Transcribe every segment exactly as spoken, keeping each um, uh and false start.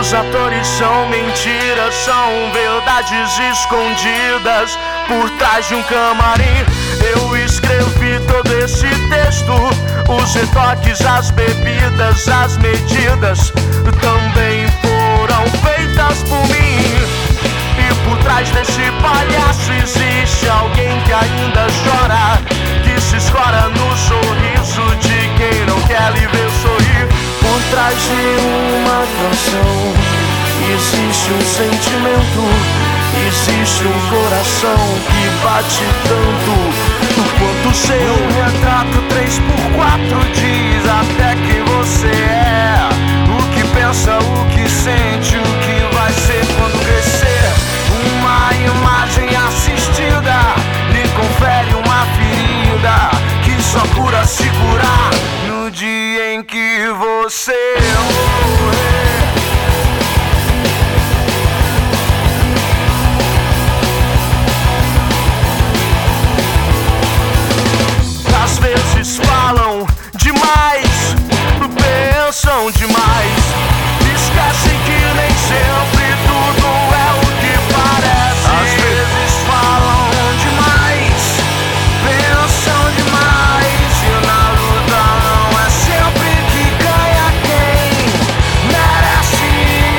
Os atores são mentiras, são verdades escondidas por trás de um camarim. Eu escrevi todo esse texto, os retoques, as bebidas, as medidas também foram feitas por mim. E por trás desse palhaço existe alguém que ainda chora, que se escora no sorriso de quem não quer lhe ver sorrir. Por trás de uma canção existe um sentimento, existe um coração que bate tanto quanto o seu. Um retrato três por quatro diz até quem você é, o que pensa, o que sente, o que vai ser quando crescer. Uma imagem assistida lhe confere uma ferida que só cura se curar no dia em que você morrer. Às vezes falam demais, pensam demais, esquecem que nem sempre tudo é o que parece. Às vezes falam demais, pensam demais, e na luta não é sempre que ganha quem merece.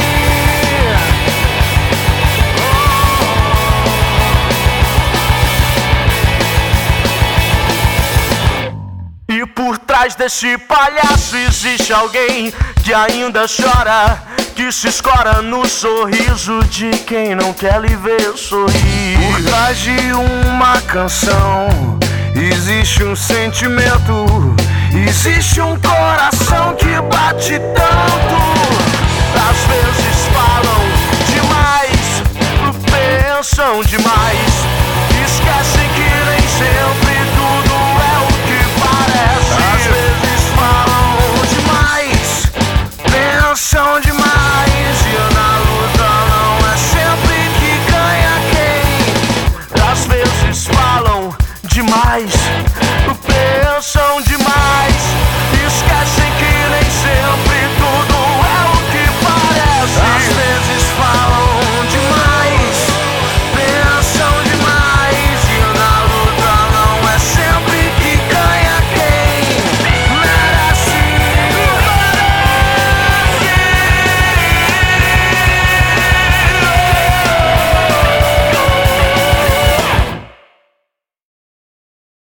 Oh. E por trás desse palhaço existe alguém que ainda chora, que se escora no sorriso de quem não quer lhe ver sorrir. Por trás de uma canção existe um sentimento, existe um coração que bate tanto. Às vezes falam demais, pensam demais,